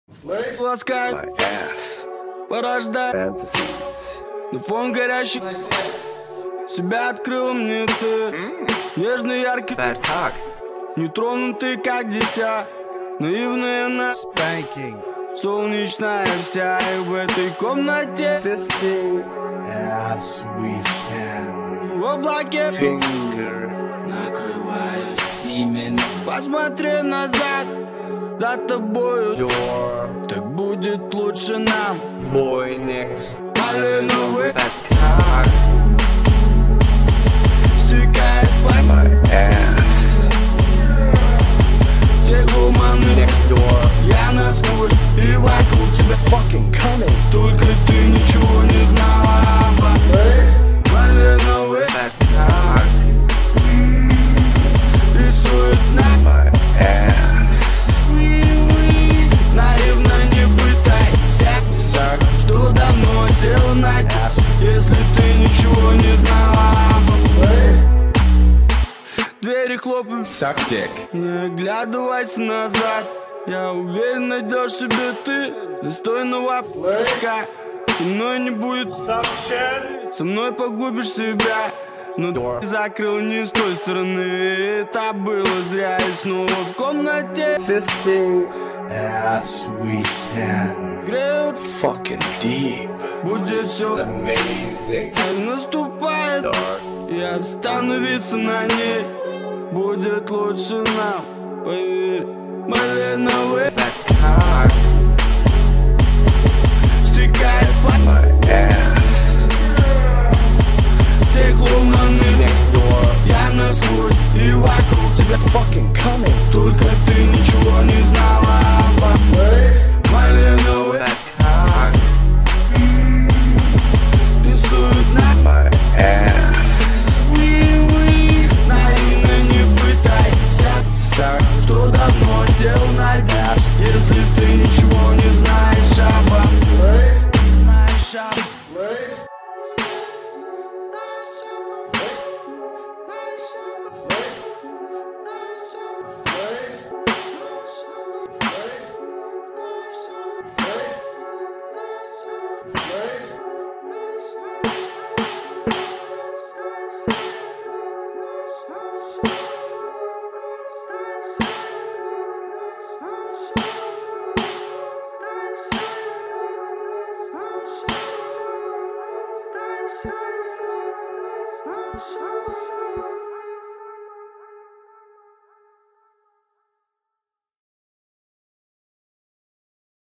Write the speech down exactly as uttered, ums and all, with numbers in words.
Ласкает порождает на фон горящих. Себя открыл мне ты, нежный, яркий, нетронутый, как дитя, наивная на солнечная вся, и в этой комнате в облаке накрываю семена. Посмотри назад, за тобою так будет лучше нам. Boy next, Малиновый fat cock, стекает по my ass. те гуманы Next door, я насквозь, и вокруг тебя fucking coming. только ты ничего не знала обо мне. Малиновый Fat cock, рисует на my ass. наивно не пытайся, Suck что давно сел на дне, ass. если ты ничего не знала обо мне. Двери хлопают, Suck dick. не оглядывайся назад. Я уверен, найдешь себе ты достойного флэка. Со мной не будет, со мной погубишь себя. Но ты закрыл не с той стороны, это было зря. И снова в комнате Fisting as we can. греют, Fucking deep. будет все Amazing. наступает, Dark. и остановиться на ней будет лучше нам, поверь. Малиновый Fat cock, стекает по my ass. тех лунных. Next door, Я насквозь, и вокруг тебя fucking coming. только ты ничего не знала обо мне. Малиновый Fat cock, рисует на my ass. уи-уи. Наивно не пытайся, Suck что давно сел на дне, ass. если ты ничего не знаешь обо мне. Не знаешь обо мне. Show.